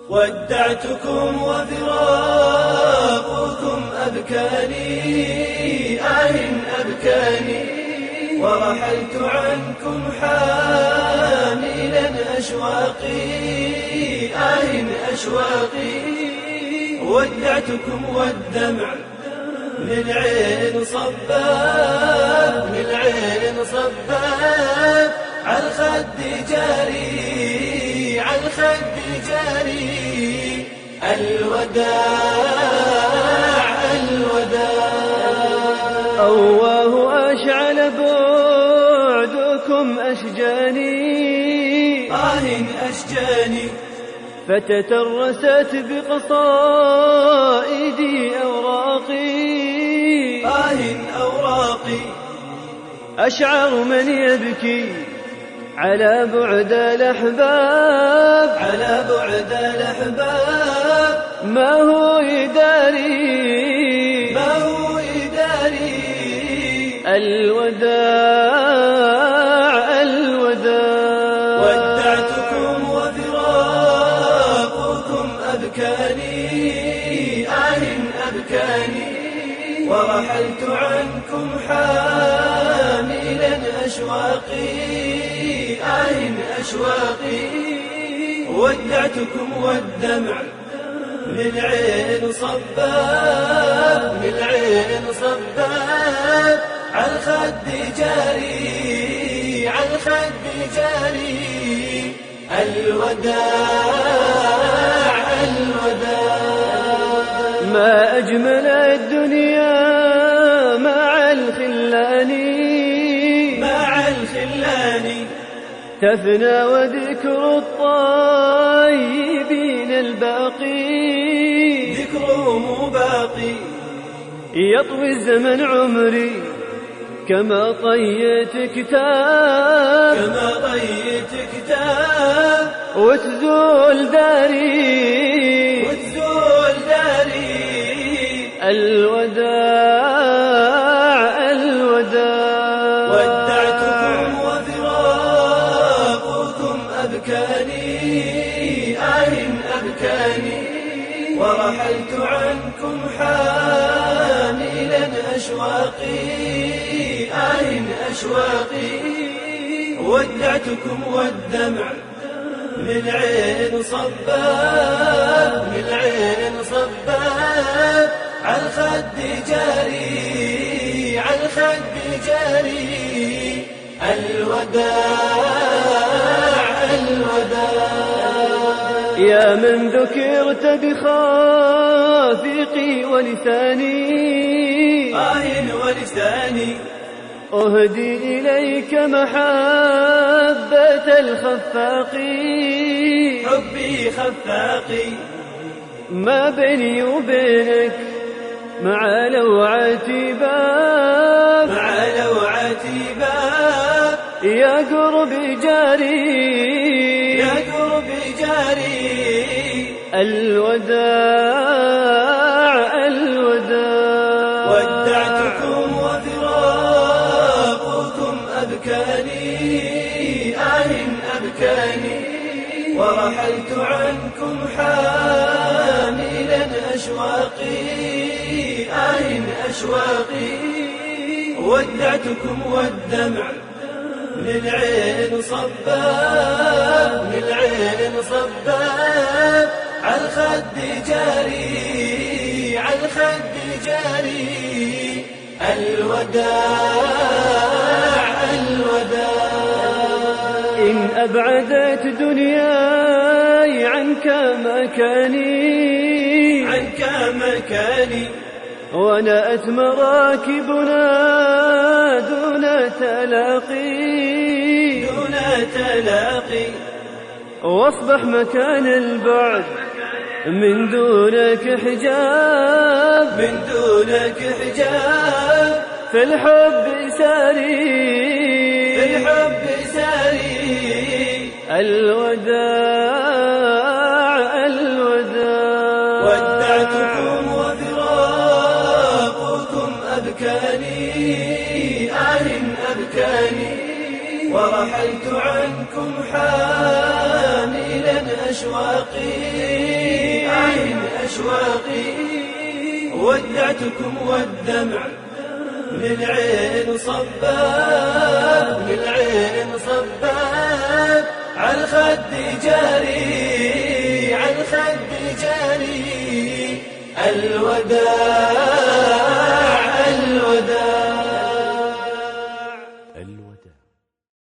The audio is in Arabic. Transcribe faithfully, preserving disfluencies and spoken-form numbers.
ودعتكم وفراقكم أبكاني، آه أبكاني، ورحلت عنكم حاملا أشواقي، آه أشواقي. ودعتكم والدمع للعين صباب، للعين صباب، عالخد جاري، عالخد جاري. الوداع الوداع. أواه أشعل بعدكم أشجاني، آه أشجاني، فتترست بقصائدي أوراقي، آه أوراقي. أشعر من يبكي على بعد الأحباب، على بعد الأحباب. ما هو يداري، ما هو يداري. الوداع الوداع. ودعتكم وفراقكم أبكاني، آه أبكاني، ورحلت عنكم حاملا أشواقي، آه أشواقي. ودعتكم والدمع للعين صباب، للعين صباب، عالخد جاري، عالخد جاري. الوداع الوداع. ما أجمل الدنيا مع الخلان، مع الخلان، تفنى وذكر الطيبين الباقي، ذكرهم باقي. يطوي الزمن عمري كما طيت كتاب، كما طيت كتاب، وتزول داري، وتزول داري. الوداع الوداع. ودعتكم وفراقكم أبكاني، آه أبكاني، ورحلت عنكم حاملا أشواقي، آه أشواقي. ودعتكم والدمع للعين صباب، للعين صباب، عالخد جاري، عالخد جاري. الوداع الوداع. يا من ذكرت بخافقي ولساني، آه ولساني، أهدي إليك محبة الخفاقي، حبي خفاقي. ما بيني وبينك مع لوعتي باب، مع لوعتي باب، يا قربي جاري، يا قربي جاري. الوداع الوداع. ودعتكم وفراقكم أبكاني، آه أبكاني، ورحلت عنكم حاملا أشواقي، آه أشواقي. ودعتكم والدمع للعين صباب، للعين صباب، عالخد جاري، عالخد جاري. الوداع الوداع. إن أبعدت دنياي عنك مكاني، عنك مكاني، ونأت مراكبنا دون تلاقي، دون تلاقي. واصبح مكان البعد من دونك حجاب، من دونك حجاب، في الحب ساري، في الحب ساري. الوداع الوداع. ودعتكم وفراقكم أبكاني، آه أبكاني، ورحلت عنكم حاملا أشواقي عين أشواقي. ودعتكم والدمع للعين صباب للعين صباب عالخد جاري عالخد جاري. الوداع